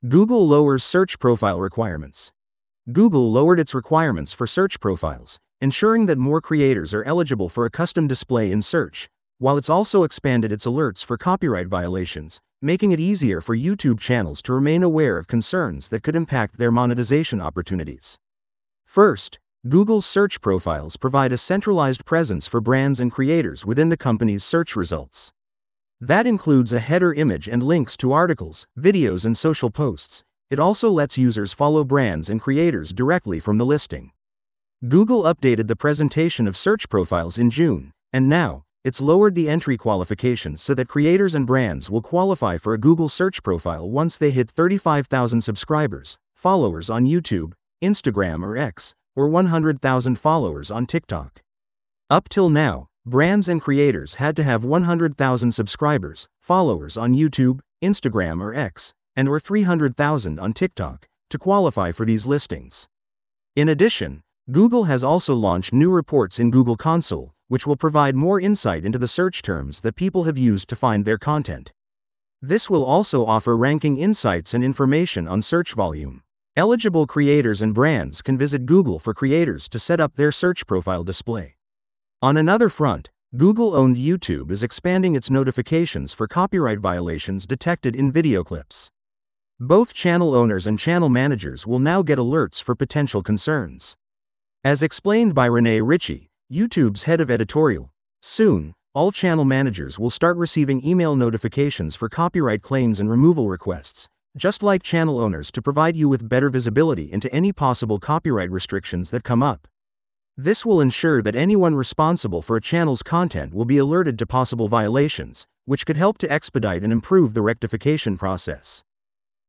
Google lowers search profile requirements. Google lowered its requirements for search profiles, ensuring that more creators are eligible for a custom display in search, while it's also expanded its alerts for copyright violations, making it easier for YouTube channels to remain aware of concerns that could impact their monetization opportunities. First, Google's search profiles provide a centralized presence for brands and creators within the company's search results. That includes a header image and links to articles, videos, and social posts. It also lets users follow brands and creators directly from the listing. Google updated the presentation of search profiles in June, and now, it's lowered the entry qualifications so that creators and brands will qualify for a Google search profile once they hit 35,000 subscribers, followers on YouTube, Instagram or X, or 100,000 followers on TikTok. Up till now, brands and creators had to have 100,000 subscribers, followers on YouTube, Instagram or X, and or 300,000 on TikTok, to qualify for these listings. In addition, Google has also launched new reports in Google Console, which will provide more insight into the search terms that people have used to find their content. This will also offer ranking insights and information on search volume. Eligible creators and brands can visit Google for Creators to set up their search profile display. On another front, Google-owned YouTube is expanding its notifications for copyright violations detected in video clips. Both channel owners and channel managers will now get alerts for potential concerns. As explained by Rene Ritchie, YouTube's head of editorial, soon, all channel managers will start receiving email notifications for copyright claims and removal requests, just like channel owners, to provide you with better visibility into any possible copyright restrictions that come up. This will ensure that anyone responsible for a channel's content will be alerted to possible violations, which could help to expedite and improve the rectification process.